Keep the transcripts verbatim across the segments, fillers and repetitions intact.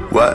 What?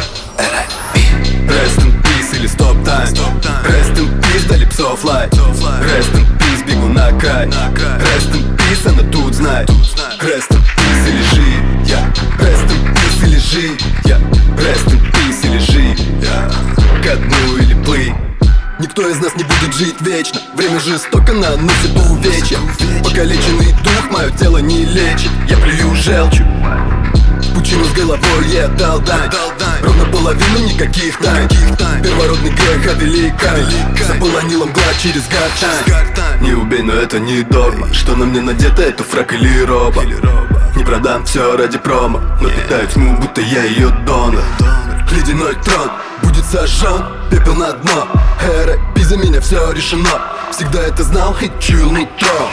Rest in peace или stop time. Rest in peace, дали псов лай. Rest in peace, бегу на край. Rest in peace, она тут знай. Rest in peace или жи, я. Rest in peace или жи, я. Rest in peace или жи, я. Ко дну или плыть. Никто из нас не будет жить вечно. Время жестоко наносит увечья. Покалеченный дух мое тело не лечит. Я плюю желчью пучину с головой я дал дань. Ровно половину, никаких тайн. Первородный грех, а велика. Заполонила мгла через гортань. Не убей, но это не догма. Что на мне надето, это фрак или роба. Не продам все ради промо, но питаю тьму, будто я ее донор. Ледяной трон будет сожжен, пепел на дно. Эра, за меня все решено. Всегда это знал и чуял нутро.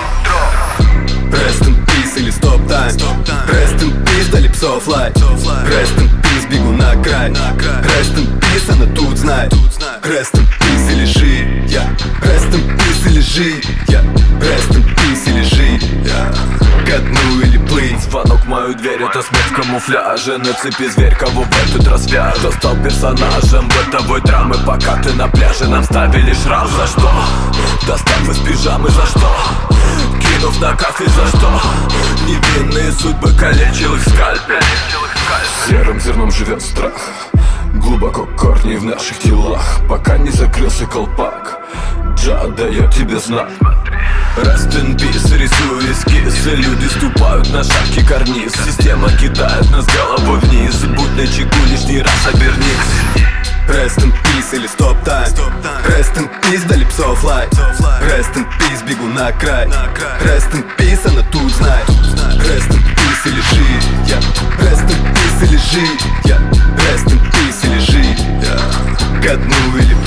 Rest in peace или stop time. Rest in peace, дали псов лай. Rest in peace, бегу на край. Rest in peace, она тут знает. Rest in peace или жи, я. Rest in peace или жи, я. Rest in peace или жи, я. Ко дну или плыть. Звонок в мою дверь, это смерть в камуфляже. На цепи зверь, кого в этот раз вяжет. Кто стал персонажем бытовой драмы, пока ты на пляже. Нам ставили шрам, за что? Достав из пижамы, за что? Кинув на кафель, за что? Невинные судьбы калечил их скальпель. Серым зерном живет страх, глубоко корни в наших телах. Пока не закрылся колпак, Джа дает тебе знак. Rest in peace, рисую эскизы. Люди ступают на шаткий карниз. Система кидает нас головой вниз. Будь начеку, лишний раз обернись. Rest in peace или stop time. Rest in peace, дали псов лай. Rest in peace, бегу на край. Rest in peace, она тут знает. Rest in peace или жи, я. Rest in peace или жи, я. Rest in peace или жи, я. Ко дну или